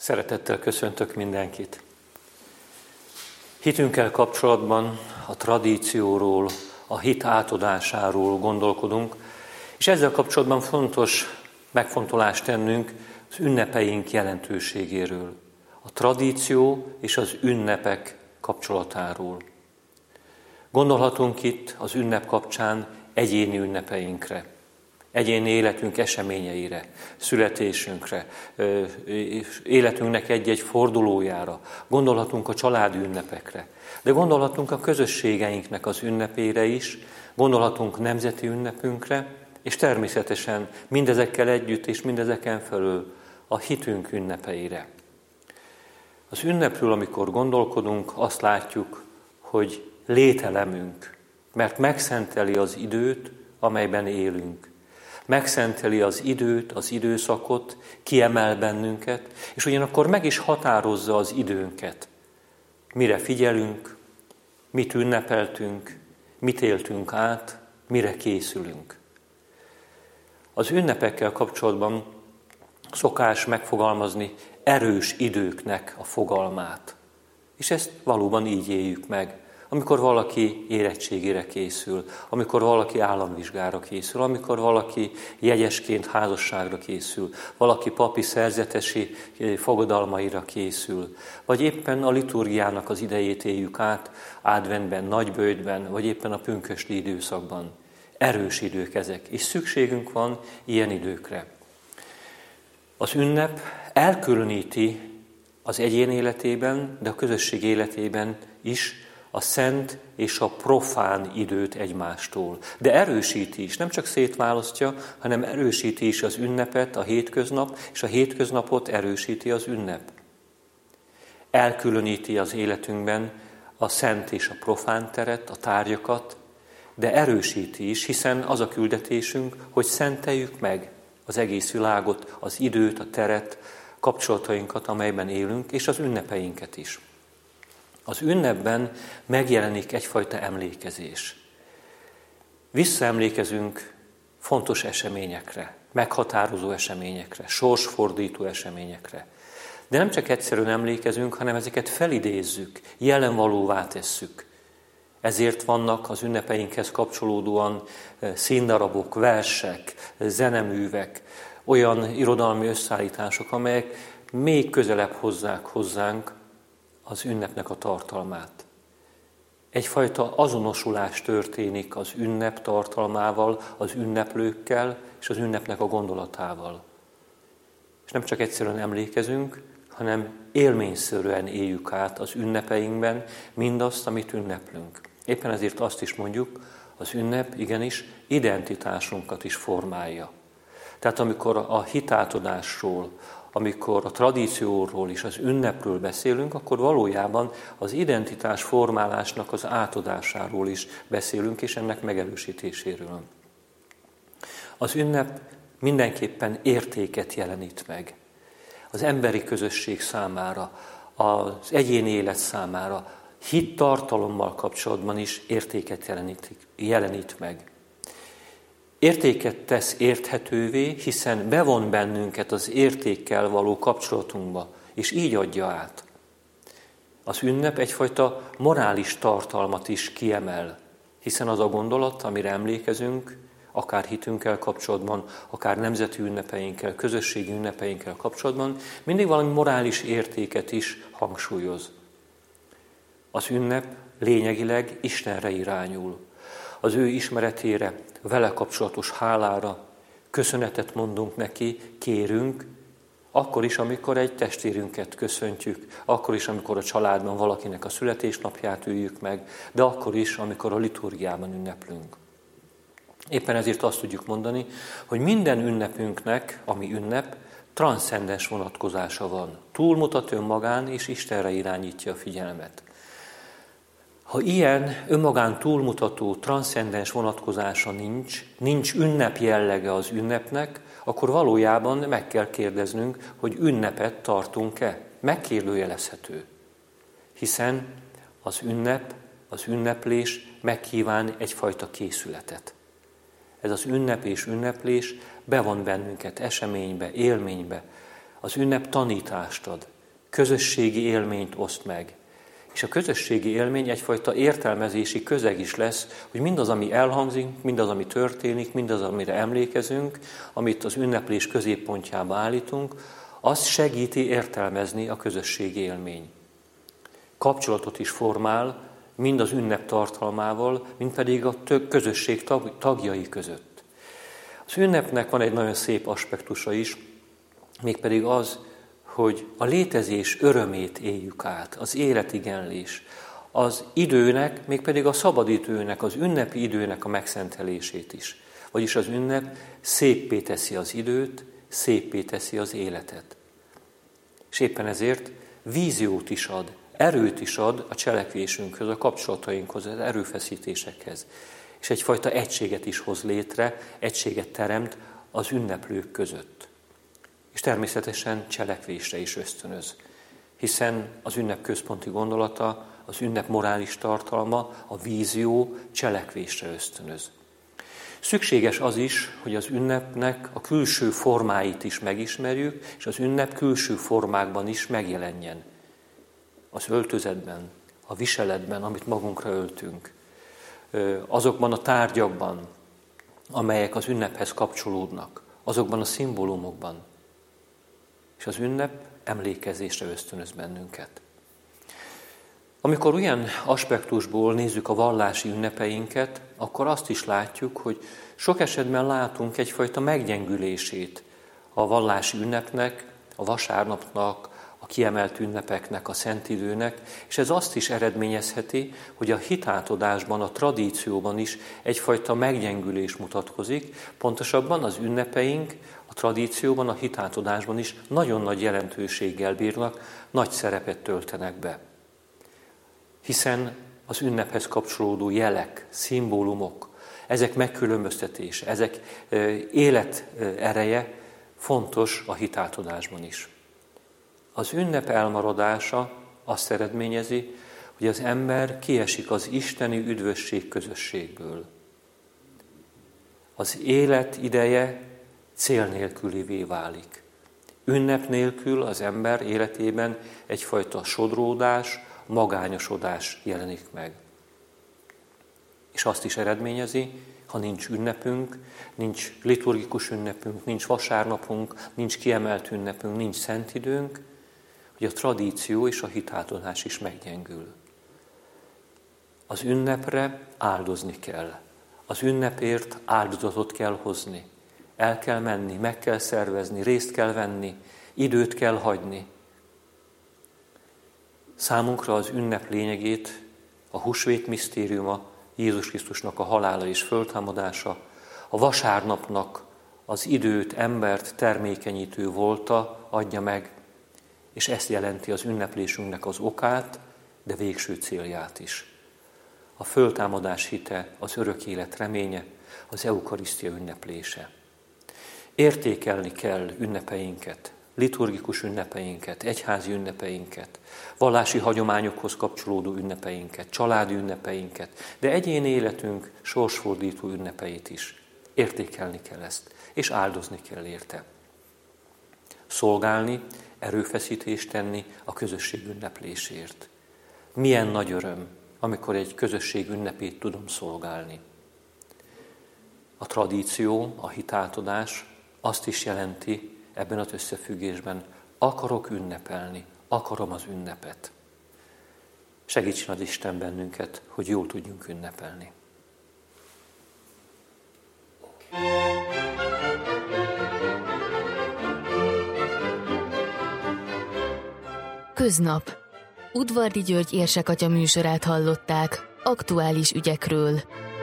Szeretettel köszöntök mindenkit. Hitünkkel kapcsolatban a tradícióról, a hit átadásáról gondolkodunk, és ezzel kapcsolatban fontos megfontolást tennünk az ünnepeink jelentőségéről, a tradíció és az ünnepek kapcsolatáról. Gondolhatunk itt az ünnep kapcsán egyéni ünnepeinkre, egyéni életünk eseményeire, születésünkre, életünknek egy-egy fordulójára. Gondolhatunk a családi ünnepekre, de gondolhatunk a közösségeinknek az ünnepére is, gondolhatunk nemzeti ünnepünkre, és természetesen mindezekkel együtt és mindezeken felül a hitünk ünnepeire. Az ünnepről, amikor gondolkodunk, azt látjuk, hogy lételemünk, mert megszenteli az időt, amelyben élünk. Megszenteli az időt, az időszakot, kiemel bennünket, és ugyanakkor meg is határozza az időnket. Mire figyelünk, mit ünnepeltünk, mit éltünk át, mire készülünk. Az ünnepekkel kapcsolatban szokás megfogalmazni erős időknek a fogalmát. És ezt valóban így éljük meg. Amikor valaki érettségére készül, amikor valaki államvizsgára készül, amikor valaki jegyesként házasságra készül, valaki papi szerzetesi fogadalmaira készül, vagy éppen a liturgiának az idejét éljük át, adventben, nagyböjtben, vagy éppen a pünkösdi időszakban. Erős idők ezek, és szükségünk van ilyen időkre. Az ünnep elkülöníti az egyén életében, de a közösség életében is a szent és a profán időt egymástól. De erősíti is, nem csak szétválasztja, hanem erősíti is az ünnepet, a hétköznap, és a hétköznapot erősíti az ünnep. Elkülöníti az életünkben a szent és a profán teret, a tárgyakat, de erősíti is, hiszen az a küldetésünk, hogy szenteljük meg az egész világot, az időt, a teret, kapcsolatainkat, amelyben élünk, és az ünnepeinket is. Az ünnepben megjelenik egyfajta emlékezés. Visszaemlékezünk fontos eseményekre, meghatározó eseményekre, sorsfordító eseményekre. De nem csak egyszerűen emlékezünk, hanem ezeket felidézzük, jelenvalóvá tesszük. Ezért vannak az ünnepeinkhez kapcsolódóan színdarabok, versek, zeneművek, olyan irodalmi összeállítások, amelyek még közelebb hozzák hozzánk az ünnepnek a tartalmát. Egyfajta azonosulás történik az ünnep tartalmával, az ünneplőkkel és az ünnepnek a gondolatával. És nem csak egyszerűen emlékezünk, hanem élményszerűen éljük át az ünnepeinkben mindazt, amit ünneplünk. Éppen ezért azt is mondjuk, az ünnep igenis identitásunkat is formálja. Tehát amikor a hitátadásról, amikor a tradícióról és az ünnepről beszélünk, akkor valójában az identitás formálásnak az átadásáról is beszélünk, és ennek megerősítéséről. Az ünnep mindenképpen értéket jelenít meg. Az emberi közösség számára, az egyéni élet számára, hittartalommal kapcsolatban is értéket jelenít meg. Értéket tesz érthetővé, hiszen bevon bennünket az értékkel való kapcsolatunkba, és így adja át. Az ünnep egyfajta morális tartalmat is kiemel, hiszen az a gondolat, amire emlékezünk, akár hitünkkel kapcsolatban, akár nemzeti ünnepeinkkel, közösségi ünnepeinkkel kapcsolatban, mindig valami morális értéket is hangsúlyoz. Az ünnep lényegileg Istenre irányul. Az ő ismeretére, vele kapcsolatos hálára, köszönetet mondunk neki, kérünk, akkor is, amikor egy testvérünket köszöntjük, akkor is, amikor a családban valakinek a születésnapját üljük meg, de akkor is, amikor a liturgiában ünneplünk. Éppen ezért azt tudjuk mondani, hogy minden ünnepünknek, ami ünnep, transzcendens vonatkozása van. Túlmutat önmagán és Istenre irányítja a figyelmet. Ha ilyen önmagán túlmutató, transzcendens vonatkozása nincs ünnep jellege az ünnepnek, akkor valójában meg kell kérdeznünk, hogy ünnepet tartunk-e. Megkérdőjelezhető. Hiszen az ünnep, az ünneplés megkíván egyfajta készületet. Ez az ünnep és ünneplés bevon bennünket eseménybe, élménybe. Az ünnep tanítást ad. közösségi élményt oszt meg. És a közösségi élmény egyfajta értelmezési közeg is lesz, hogy mindaz, ami elhangzik, mindaz, ami történik, mindaz, amire emlékezünk, amit az ünneplés középpontjába állítunk, azt segíti értelmezni a közösségi élmény. Kapcsolatot is formál, mind az ünnep tartalmával, mind pedig a közösség tagjai között. Az ünnepnek van egy nagyon szép aspektusa is, mégpedig az, hogy a létezés örömét éljük át, az életigenlés, az időnek, mégpedig a szabadidőnek, az ünnepi időnek a megszentelését is. Vagyis az ünnep széppé teszi az időt, széppé teszi az életet. És éppen ezért víziót is ad, erőt is ad a cselekvésünkhöz, a kapcsolatainkhoz, az erőfeszítésekhez. És egyfajta egységet is hoz létre, egységet teremt az ünneplők között. És természetesen cselekvésre is ösztönöz. Hiszen az ünnep központi gondolata, az ünnep morális tartalma, a vízió cselekvésre ösztönöz. Szükséges az is, hogy az ünnepnek a külső formáit is megismerjük, és az ünnep külső formákban is megjelenjen. Az öltözetben, a viseletben, amit magunkra öltünk, azokban a tárgyakban, amelyek az ünnephez kapcsolódnak, azokban a szimbólumokban. És az ünnep emlékezésre ösztönöz bennünket. Amikor olyan aspektusból nézzük a vallási ünnepeinket, akkor azt is látjuk, hogy sok esetben látunk egyfajta meggyengülését a vallási ünnepnek, a vasárnapnak, a kiemelt ünnepeknek, a szentidőnek, és ez azt is eredményezheti, hogy a hitátadásban, a tradícióban is egyfajta meggyengülés mutatkozik, pontosabban az ünnepeink a tradícióban, a hitátadásban is nagyon nagy jelentőséggel bírnak, nagy szerepet töltenek be. Hiszen az ünnephez kapcsolódó jelek, szimbólumok, ezek megkülönböztetése, ezek életereje fontos a hitátadásban is. Az ünnep elmaradása azt eredményezi, hogy az ember kiesik az isteni üdvösség közösségből. Az élet ideje cél nélkülivé válik. Ünnep nélkül az ember életében egyfajta sodródás, magányosodás jelenik meg. És azt is eredményezi, ha nincs ünnepünk, nincs liturgikus ünnepünk, nincs vasárnapunk, nincs kiemelt ünnepünk, nincs szentidőnk, hogy a tradíció és a hitátadás is meggyengül. Az ünnepre áldozni kell. Az ünnepért áldozatot kell hozni. El kell menni, meg kell szervezni, részt kell venni, időt kell hagyni. Számunkra az ünnep lényegét, a húsvét misztériuma, Jézus Krisztusnak a halála és föltámadása, a vasárnapnak az időt, embert termékenyítő volta adja meg, és ezt jelenti az ünneplésünknek az okát, de végső célját is. A föltámadás hite, az örök élet reménye, az eukarisztia ünneplése. Értékelni kell ünnepeinket, liturgikus ünnepeinket, egyházi ünnepeinket, vallási hagyományokhoz kapcsolódó ünnepeinket, családi ünnepeinket, de egyéni életünk sorsfordító ünnepeit is. Értékelni kell ezt, és áldozni kell érte. Szolgálni, erőfeszítést tenni a közösség ünneplésért. Milyen nagy öröm, amikor egy közösség ünnepét tudom szolgálni. A tradíció, a hitátadás azt is jelenti ebben az összefüggésben, akarok ünnepelni, akarom az ünnepet. Segítsen az Isten bennünket, hogy jól tudjunk ünnepelni. Köznap. Udvardi György érsekatya műsorát hallották, aktuális ügyekről.